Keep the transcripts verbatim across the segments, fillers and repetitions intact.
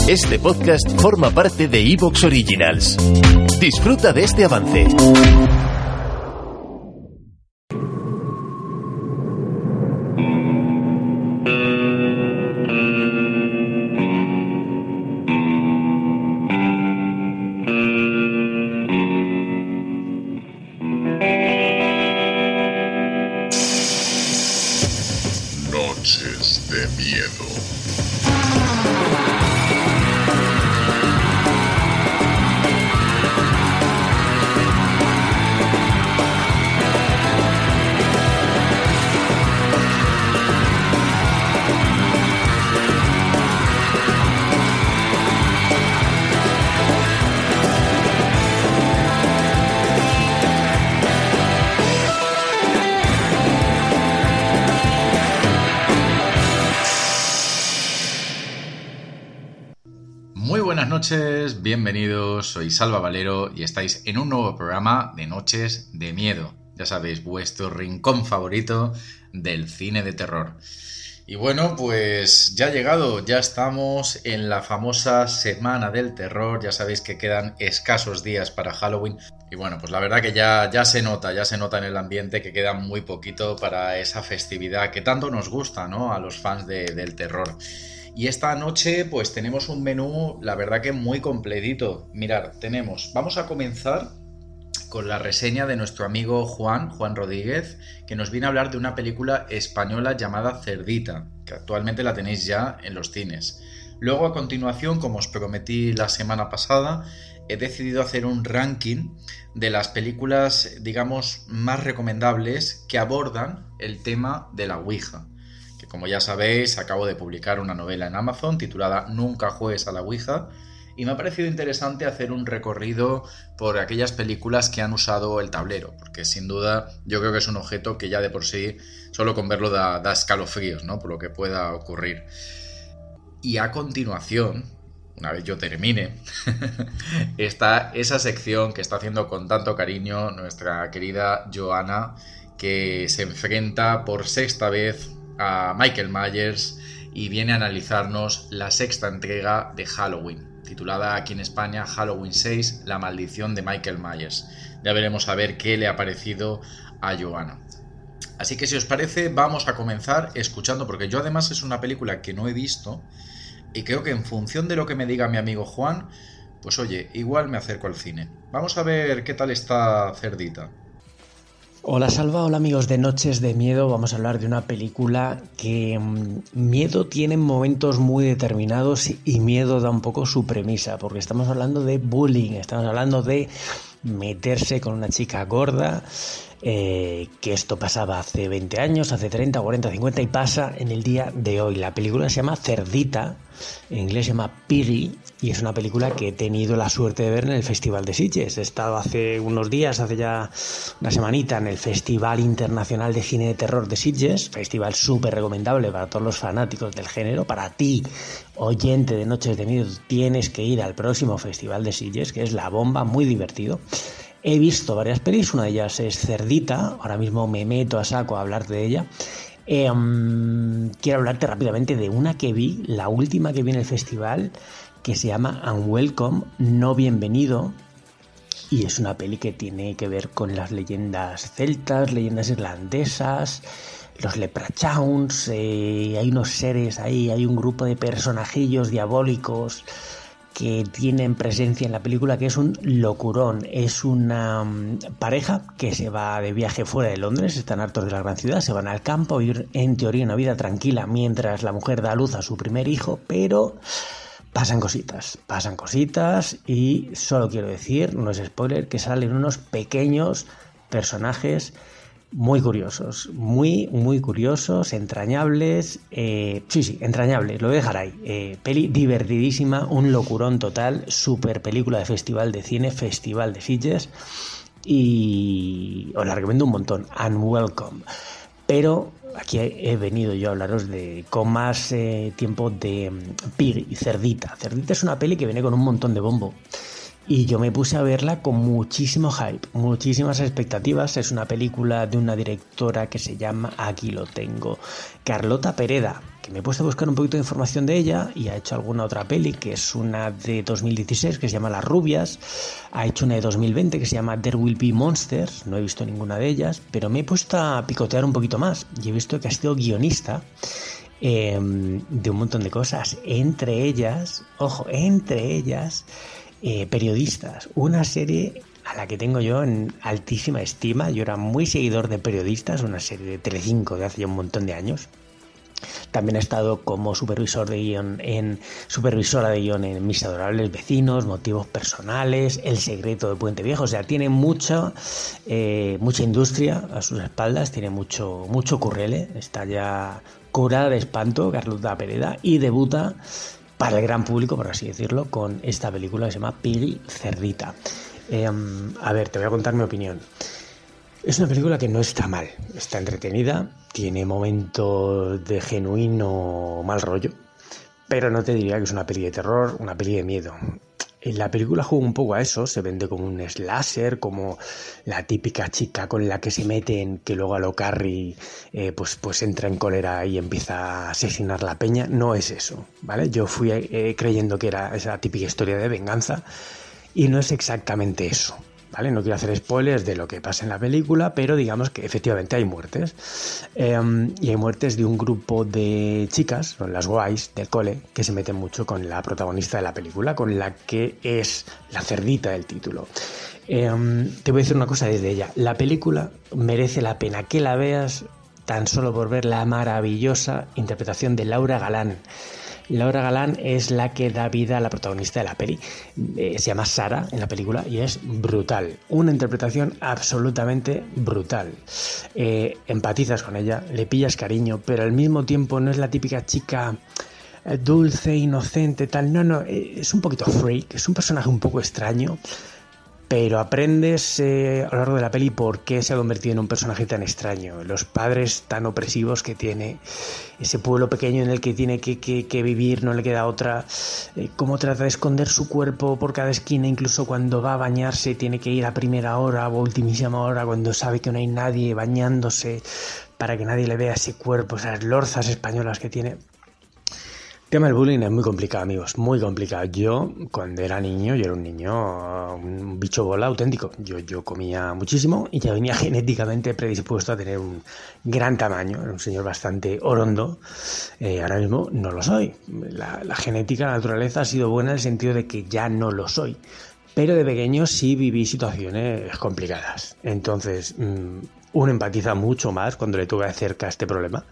Este podcast forma parte de iVoox Originals. Disfruta de este avance. Noches de miedo. Muy buenas noches, bienvenidos, soy Salva Valero y estáis en un nuevo programa de Noches de Miedo. Ya sabéis, vuestro rincón favorito del cine de terror. Y bueno, pues ya ha llegado, ya estamos en la famosa Semana del Terror, ya sabéis que quedan escasos días para Halloween. Y bueno, pues la verdad que ya, ya se nota, ya se nota en el ambiente que queda muy poquito para esa festividad que tanto nos gusta, ¿no?, a los fans de, del terror. Y esta noche pues tenemos un menú, la verdad que muy completito. Mirad, tenemos, vamos a comenzar con la reseña de nuestro amigo Juan, Juan Rodríguez, que nos viene a hablar de una película española llamada Cerdita, que actualmente la tenéis ya en los cines. Luego, a continuación, como os prometí la semana pasada, he decidido hacer un ranking de las películas, digamos, más recomendables que abordan el tema de la Ouija. Que, como ya sabéis, acabo de publicar una novela en Amazon titulada Nunca juegues a la Ouija, y me ha parecido interesante hacer un recorrido por aquellas películas que han usado el tablero, porque sin duda yo creo que es un objeto que ya de por sí, solo con verlo da, da escalofríos, ¿no?, por lo que pueda ocurrir. Y a continuación, una vez yo termine, está esa sección que está haciendo con tanto cariño nuestra querida Joana, que se enfrenta por sexta vez a Michael Myers y viene a analizarnos la sexta entrega de Halloween, titulada aquí en España Halloween seis, la maldición de Michael Myers. Ya veremos a ver qué le ha parecido a Joana. Así que si os parece, vamos a comenzar escuchando, porque yo además es una película que no he visto y creo que en función de lo que me diga mi amigo Juan, pues oye, igual me acerco al cine. Vamos a ver qué tal está Cerdita. Hola Salva, hola amigos de Noches de Miedo. Vamos a hablar de una película que mmm, miedo tiene momentos muy determinados y miedo da un poco su premisa, porque estamos hablando de bullying, estamos hablando de meterse con una chica gorda, eh, que esto pasaba hace veinte años, hace treinta, cuarenta, cincuenta y pasa en el día de hoy. La película se llama Cerdita, en inglés se llama Piggy, y es una película que he tenido la suerte de ver en el Festival de Sitges. He estado hace unos días, hace ya una semanita, en el Festival Internacional de Cine de Terror de Sitges, festival súper recomendable para todos los fanáticos del género. Para ti, oyente de Noches de Miedo, tienes que ir al próximo Festival de Sitges, que es la bomba, muy divertido. He visto varias pelis, una de ellas es Cerdita, ahora mismo me meto a saco a hablar de ella. Eh, um, quiero hablarte rápidamente de una que vi, la última que vi en el festival, que se llama Unwelcome, no bienvenido, y es una peli que tiene que ver con las leyendas celtas, leyendas irlandesas, los leprechauns, eh, hay unos seres ahí, hay un grupo de personajillos diabólicos que tienen presencia en la película, que es un locurón. Es una um, pareja que se va de viaje fuera de Londres, están hartos de la gran ciudad, se van al campo a vivir en teoría una vida tranquila mientras la mujer da a luz a su primer hijo, pero pasan cositas, pasan cositas y solo quiero decir, no es spoiler, que salen unos pequeños personajes muy curiosos, muy, muy curiosos, entrañables, eh, sí, sí, entrañables, lo voy a dejar ahí. Eh, peli divertidísima, un locurón total, super película de festival de cine, festival de Sitges, y os la recomiendo un montón, Unwelcome. Pero aquí he venido yo a hablaros de con más eh, tiempo de Pig y Cerdita. Cerdita es una peli que viene con un montón de bombo. y yo me puse a verla con muchísimo hype, muchísimas expectativas. Es una película de una directora que se llama, aquí lo tengo, Carlota Pereda, que me he puesto a buscar un poquito de información de ella y ha hecho alguna otra peli, que es una de dos mil dieciséis que se llama Las Rubias, ha hecho una de dos mil veinte que se llama There Will Be Monsters, no he visto ninguna de ellas, pero me he puesto a picotear un poquito más y he visto que ha sido guionista eh, de un montón de cosas, entre ellas, ojo, entre ellas... Eh, periodistas, una serie a la que tengo yo en altísima estima. Yo era muy seguidor de Periodistas, una serie de Telecinco de hace ya un montón de años. También he estado como supervisor de guión en supervisora de guión en Mis adorables vecinos, Motivos personales, El secreto de Puente Viejo. O sea, tiene mucha eh, mucha industria a sus espaldas, tiene mucho mucho currele. Está ya curada de espanto Carlota Pereda y debuta para el gran público, por así decirlo, con esta película que se llama Pili Cerdita. Eh, a ver, te voy a contar mi opinión. Es una película que no está mal, está entretenida, tiene momentos de genuino mal rollo, pero no te diría que es una peli de terror, una peli de miedo. La película juega un poco a eso, se vende como un slasher, como la típica chica con la que se meten, que luego a lo Carrie eh, pues, pues entra en cólera y empieza a asesinar la peña. No es eso, ¿vale? Yo fui eh, creyendo que era esa típica historia de venganza y no es exactamente eso, ¿vale? No quiero hacer spoilers de lo que pasa en la película, pero digamos que efectivamente hay muertes. Eh, y hay muertes de un grupo de chicas, son las guays del cole, que se meten mucho con la protagonista de la película, con la que es la cerdita del título. Eh, te voy a decir una cosa desde ella. La película merece la pena que la veas tan solo por ver la maravillosa interpretación de Laura Galán. Laura Galán es la que da vida a la protagonista de la peli. Eh, se llama Sara en la película y es brutal. Una interpretación absolutamente brutal. Eh, empatizas con ella, le pillas cariño, pero al mismo tiempo no es la típica chica eh, dulce, inocente, tal. No, no, eh, es un poquito freak, es un personaje un poco extraño. Pero aprendes eh, a lo largo de la peli por qué se ha convertido en un personaje tan extraño, los padres tan opresivos que tiene, ese pueblo pequeño en el que tiene que, que, que vivir, no le queda otra, eh, cómo trata de esconder su cuerpo por cada esquina, incluso cuando va a bañarse tiene que ir a primera hora o ultimísima hora cuando sabe que no hay nadie bañándose para que nadie le vea ese cuerpo, esas lorzas españolas que tiene. El tema del bullying es muy complicado, amigos, muy complicado. Yo, cuando era niño, yo era un niño, un bicho bola auténtico. Yo, yo comía muchísimo y ya venía genéticamente predispuesto a tener un gran tamaño. Era un señor bastante orondo. Eh, ahora mismo no lo soy. La, la genética, la naturaleza ha sido buena en el sentido de que ya no lo soy. Pero de pequeño sí viví situaciones complicadas. Entonces, mmm, uno empatiza mucho más cuando le toca de cerca este problema.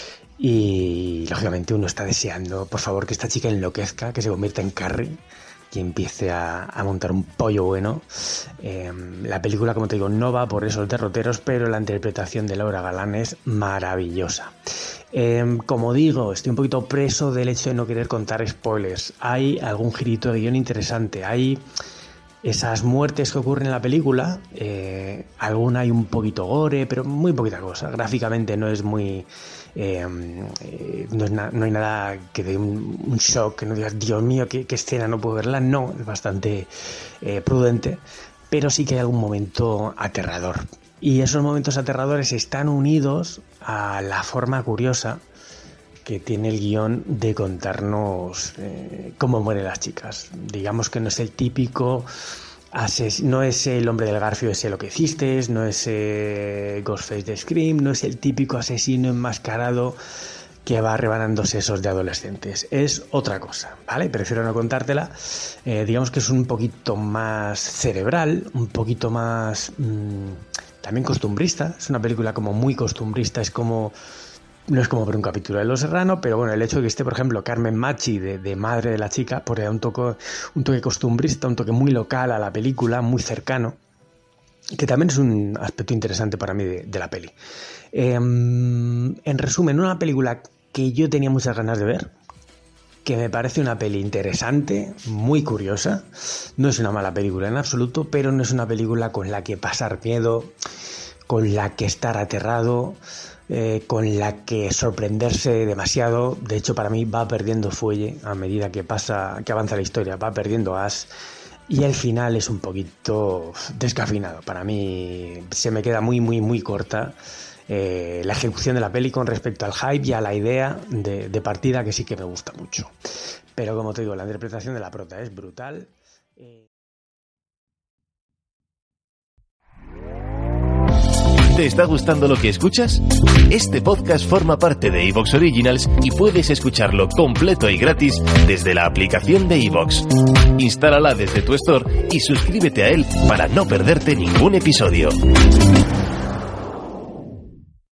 Y lógicamente uno está deseando, por favor, que esta chica enloquezca, que se convierta en Carrie, que empiece a, a montar un pollo bueno. Eh, la película, como te digo, no va por esos derroteros, pero la interpretación de Laura Galán es maravillosa. Eh, como digo, estoy un poquito preso del hecho de no querer contar spoilers. Hay algún girito de guión interesante, hay esas muertes que ocurren en la película, eh, alguna hay un poquito gore, pero muy poquita cosa. Gráficamente no es muy... Eh, eh, no, es na- no hay nada que dé un, un shock, que no digas, Dios mío, qué, qué escena, no puedo verla. No, es bastante eh, prudente, pero sí que hay algún momento aterrador. Y esos momentos aterradores están unidos a la forma curiosa que tiene el guión de contarnos eh, cómo mueren las chicas. Digamos que no es el típico... Ases- no es el hombre del garfio, ese lo que hiciste, no es eh, Ghostface de Scream, no es el típico asesino enmascarado que va rebanando sesos de adolescentes. Es otra cosa, ¿vale? Prefiero no contártela. Eh, digamos que es un poquito más cerebral, un poquito más mmm, también costumbrista. Es una película como muy costumbrista, es como... No es como por un capítulo de Los Serrano, pero bueno, el hecho de que esté, por ejemplo, Carmen Machi, de, de madre de la chica, pues da un toque, un toque costumbrista, un toque muy local a la película, muy cercano, que también es un aspecto interesante para mí de, de la peli. Eh, en resumen, una película que yo tenía muchas ganas de ver, que me parece una peli interesante, muy curiosa. No es una mala película en absoluto, pero no es una película con la que pasar miedo, con la que estar aterrado, Eh, con la que sorprenderse demasiado. De hecho, para mí va perdiendo fuelle a medida que pasa, que avanza la historia, va perdiendo as. Y el final es un poquito descafeinado. Para mí se me queda muy, muy, muy corta eh, la ejecución de la peli con respecto al hype y a la idea de, de partida, que sí que me gusta mucho. Pero como te digo, la interpretación de la prota es brutal. Eh... ¿Te está gustando lo que escuchas? Este podcast forma parte de iVoox Originals y puedes escucharlo completo y gratis desde la aplicación de iVoox. Instálala desde tu store y suscríbete a él para no perderte ningún episodio.